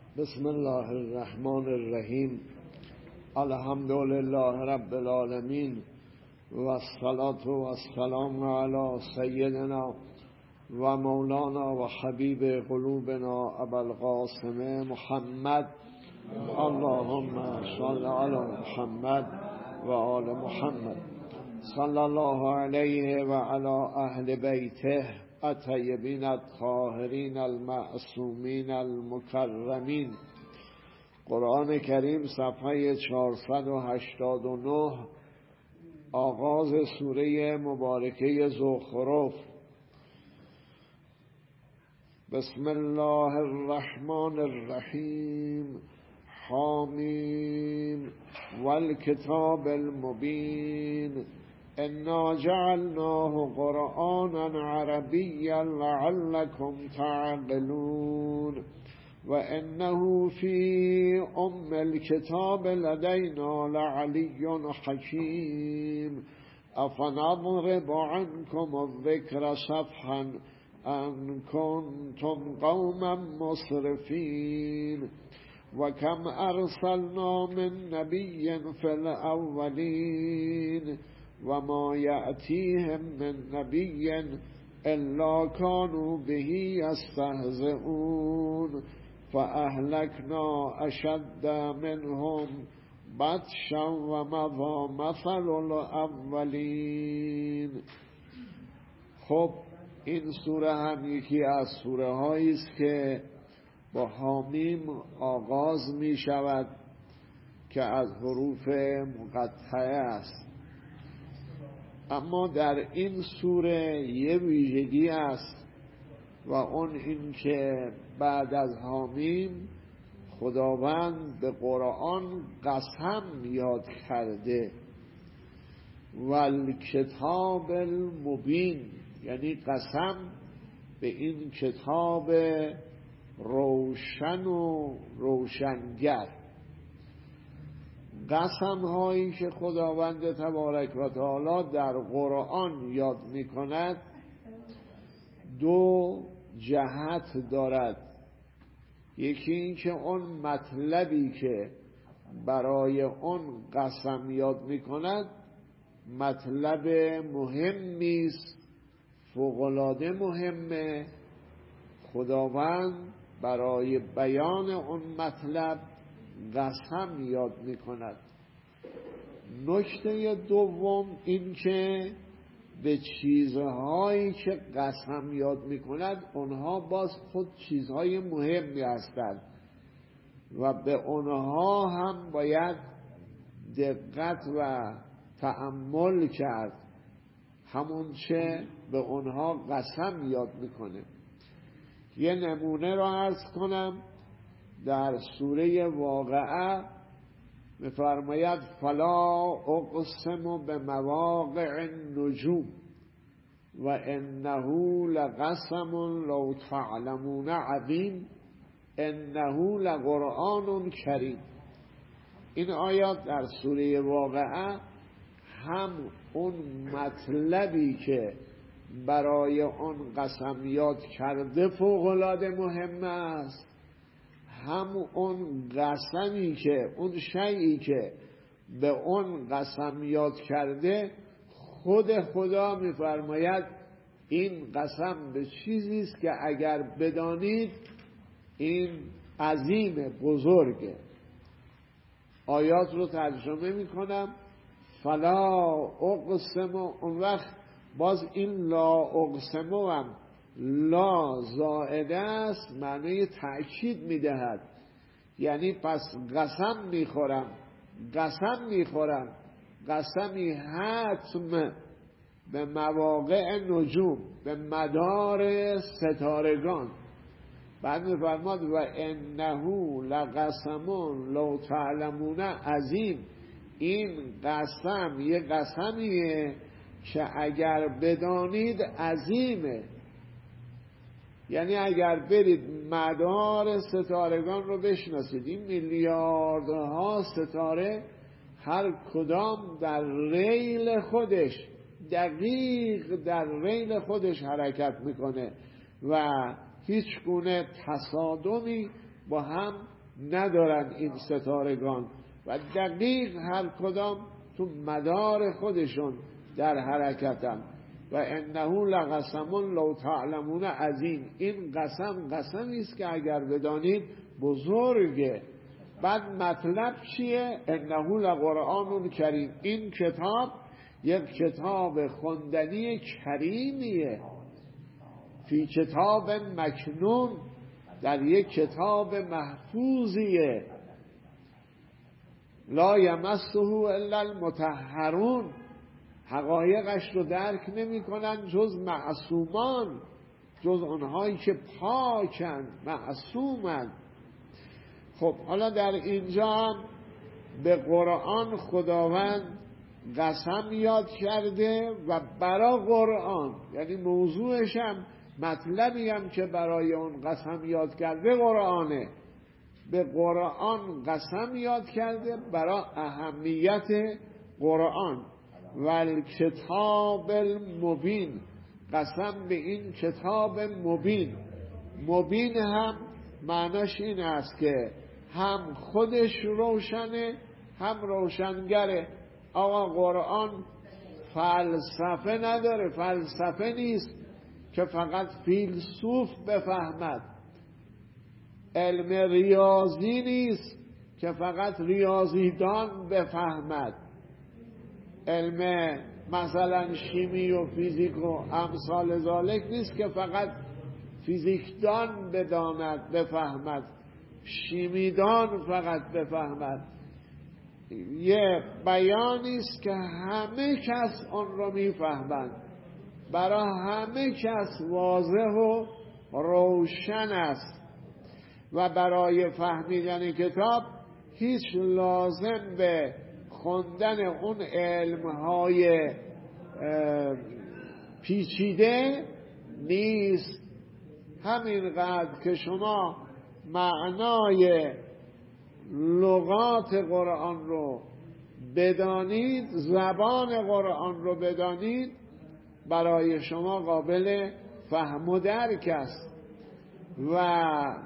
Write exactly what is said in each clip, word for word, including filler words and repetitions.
بسم الله الرحمن الرحیم. الحمد لله رب العالمین و الصلاة و السلام علی سیدنا و مولانا و حبیب قلوبنا ابا القاسم محمد. اللهم صل علی محمد و آل محمد. صلی الله علیه و علی اهل بیته الطیبین الطاهرین المعصومین المکرمین. قرآن کریم صفحه چهارصد و هشتاد و نه، آغاز سوره مبارکه زخرف. بسم الله الرحمن الرحیم. حامیم والکتاب المبین. انا جعلناه قرآنا عربیا لعلكم تعقلون و انه فی ام الكتاب لدینا لعلی حکیم. افنضرب عنکم الذکر صفحا ان کنتم قوما مسرفین. و کم ارسلنا من نبی فی الاولین و ما یأتیهم من نبی الا كانوا به یستهزئون. فاهلکنا اشد منهم بطشا و مضی مثل الاولین. خب این سوره هم یکی از سوره هایی است که با حامیم آغاز می شود که از حروف مقطعه است. اما در این سوره یه ویژگی است و اون این که بعد از حامیم خداوند به قرآن قسم یاد کرده. والکتاب المبین، یعنی قسم به این کتاب روشن و روشنگر. قسم هایی که خداوند تبارک و تعالی در قرآن یاد می کند دو جهت دارد. یکی این که اون مطلبی که برای اون قسم یاد می کند مطلب مهمی است، فوق‌العاده مهمه. خداوند برای بیان اون مطلب قسم یاد می کند. نکته دوم این که به چیزهایی که قسم یاد می کند اونها باز خود چیزهای مهمی هستند و به اونها هم باید دقت و تأمل کرد، همون چه به اونها قسم یاد میکنه. یه نمونه را عرض کنم. در سوره واقعه میفرماید فلا اقسم به مواقع النجوم و انه لقسم لو تعلمون عظیم انه لقرآن کریم. این آیات در سوره واقعه هم اون مطلبی که برای اون قسم یاد کرده فوق‌العاده مهم است، هم اون قسمی که اون شیئی که به اون قسم یاد کرده خود خدا میفرماید این قسم به چیزی است که اگر بدانید این عظیم بزرگه. آیات رو ترجمه میکنم. فلا اقسم، اون وقت باز این لا اقسم هم لا زائده است، معنی تأکید میدهد. یعنی پس قسم میخورم قسم میخورم قسمی حتم به مواقع نجوم، به مدار ستارگان. بعد میفرماد و انه لقسم لو تعلمون عظیم. این قسم یه قسمیه که اگر بدانید عظیمه. یعنی اگر برید مدار ستارگان رو بشناسید، این میلیاردها ستاره هر کدام در ریل خودش، دقیق در ریل خودش حرکت میکنه و هیچ گونه تصادمی با هم ندارن این ستارگان و دقیق هر کدام تو مدار خودشون در حرکتن. و انه لقسم لو تعلمون عظیم، این قسم قسمی است که اگر بدانید بزرگه. بعد مطلب چیه؟ انه لقرآن کریم، این کتاب یک کتاب خوندنی کریمیه، فی کتاب مکنون، در یک کتاب محفوظیه، لا یمسه الا المطهرون، حقایقش رو درک نمی کنن جز معصومان، جز آنهایی که پاکن، معصومن. خب حالا در اینجا هم به قرآن خداوند قسم یاد کرده و برای قرآن، یعنی موضوعش هم مطلبی هم که برای اون قسم یاد کرده قرآنه، به قرآن قسم یاد کرده برای اهمیت قرآن. و کتاب المبین، قسم به این کتاب مبین. مبین هم معناش این است که هم خودش روشنه هم روشنگره. آقا قرآن فلسفه نداره، فلسفه نیست که فقط فیلسوف بفهمد، علم ریاضی نیست که فقط ریاضیدان بفهمد، علم مثلا شیمی و فیزیک و امثال ذالک نیست که فقط فیزیکدان بداند بفهمد، شیمیدان فقط بفهمد. یه بیانی است که همه کس آن را میفهمند، برای همه کس واضح و روشن است و برای فهمیدن کتاب هیچ لازم به خوندن اون علمهای پیچیده نیست. همینقدر که شما معنای لغات قرآن رو بدانید، زبان قرآن رو بدانید، برای شما قابل فهم و درک است و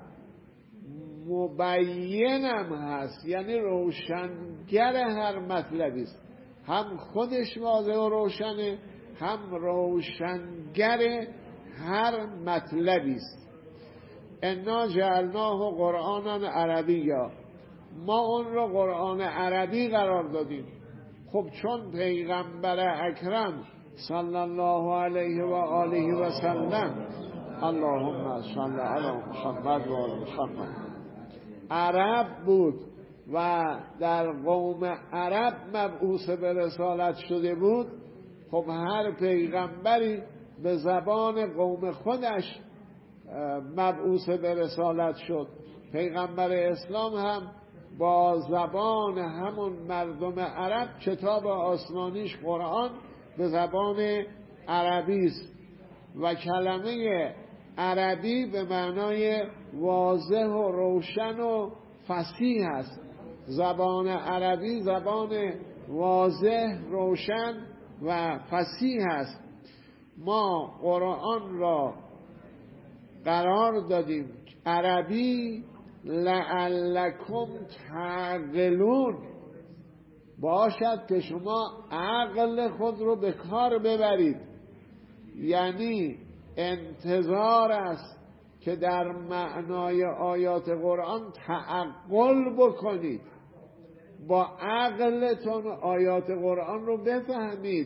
مبینم هست، یعنی روشنگر هر مطلبی است. هم خودش واضح و روشنه، هم روشنگر هر مطلبی است. انا جعلناه قرآنا عربیا، ما اون رو قرآن عربی قرار دادیم. خب چون پیغمبر اکرم صلی الله علیه و آله و سلم، اللهم صل علی محمد و آل محمد، عرب بود و در قوم عرب مبعوث به رسالت شده بود، خب هر پیغمبری به زبان قوم خودش مبعوث به رسالت شد. پیغمبر اسلام هم با زبان همون مردم عرب، کتاب آسمانیش قرآن به زبان عربی است و کلمه عربی به معنای واضح و روشن و فصیح است. زبان عربی زبان واضح، روشن و فصیح است. ما قرآن را قرار دادیم عربی لعلکم تعقلون، باشد که شما عقل خود رو به کار ببرید. یعنی انتظار است که در معنای آیات قرآن تعقل بکنید، با عقلتون آیات قرآن رو بفهمید،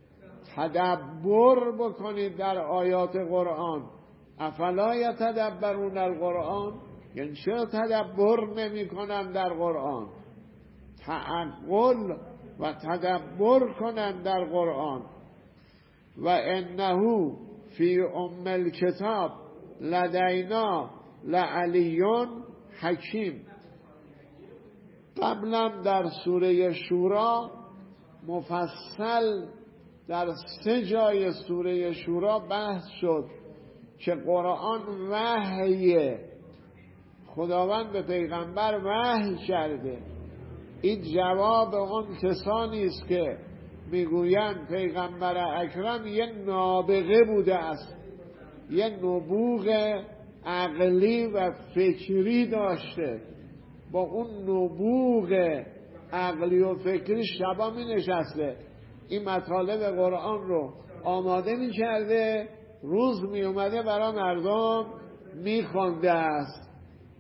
تدبر بکنید در آیات قرآن. افلا یتدبرون القرآن، یعنی چرا تدبر نمی کنن در قرآن؟ تعقل و تدبر کنن در قرآن. و انه فی ام الکتاب لدینا لعلیون حکیم. قبلا در سوره شورا مفصل در سه جای سوره شورا بحث شد که قرآن وحیه، خداوند به پیغمبر وحی کرده. این جواب اون کسانی است که میگویند پیغمبر اکرم یه نابغه بوده است، یه نبوغ عقلی و فکری داشته، با اون نبوغ عقلی و فکری شبا می نشسته این مطالب قرآن رو آماده می کرده، روز می اومده برای مردم می خونده است.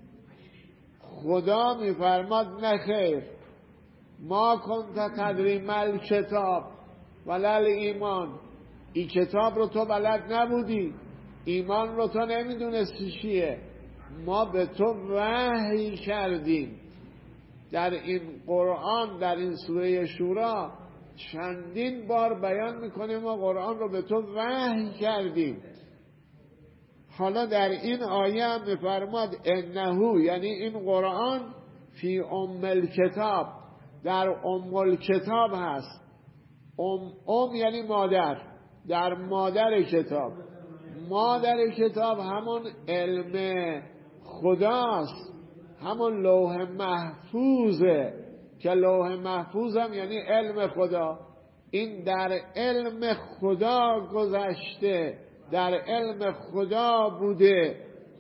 خدا می فرماد نه خیر، ما کنت تدری مل کتاب ولل ایمان، این کتاب رو تو بلد نبودی، ایمان رو تو نمیدونستی چیه، ما به تو وحی کردیم. در این قرآن، در این سوره شورا چندین بار بیان میکنیم ما قرآن رو به تو وحی کردیم. حالا در این آیه هم میفرماد انهو، یعنی این قرآن فی ام الکتاب، در ام الکتاب هست. ام, ام یعنی مادر، در مادر کتاب. مادر کتاب همون علم خداست، همون لوح محفوظه که لوح محفوظ هم یعنی علم خدا. این در علم خدا گذشته، در علم خدا بوده.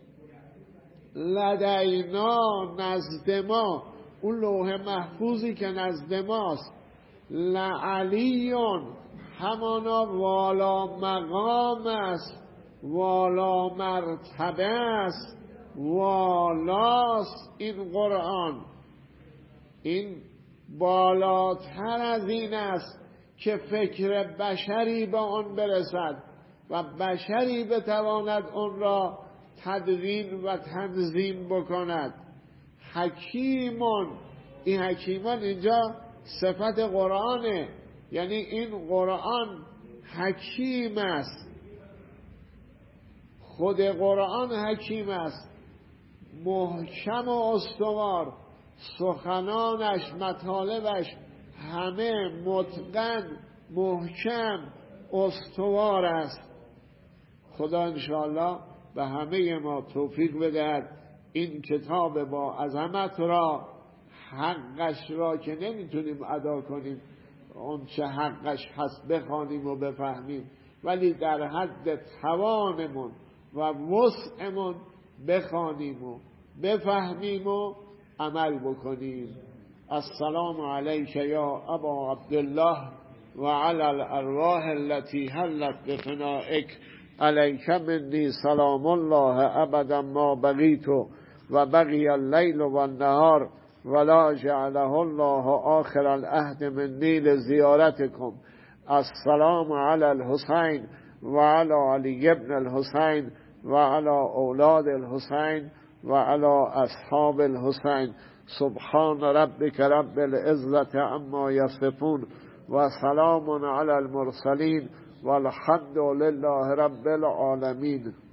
لدینا، نزد ما، اون لوح محفوظی که نزد ماست. لعلیون، همانا والا مقام است، والا مرتبه است، والاست این قرآن. این بالاتر از این است که فکر بشری به آن برسد و بشری بتواند آن را تدوین و تنظیم بکند. حکیمون، این حکیمان اینجا صفت قرآنه، یعنی این قرآن حکیم است، خود قرآن حکیم است، محکم و استوار، سخنانش، مطالبش همه متقن، محکم، استوار است. خدا انشاءالله به همه ما توفیق بدهد این کتاب با عظمت را، حقش را که نمیتونیم ادا کنیم، اون چه حقش هست بخوانیم و بفهمیم، ولی در حد توانمون و وسعمون بخوانیم و بفهمیم و عمل بکنیم. السلام علیک یا ابا عبدالله و علی الارواح التي حلت بفنائک، علیک منی سلام الله ابدا ما بقیت و بقی اللیل و النهار ولا جعله الله آخر العهد منی لزیارتکم. السلام علی الحسین و علی علی ابن الحسین و علی اولاد الحسین و علی اصحاب الحسین. سبحان ربک رب العزة عما یصفون و سلام علی المرسلین والحمد لله رب العالمین.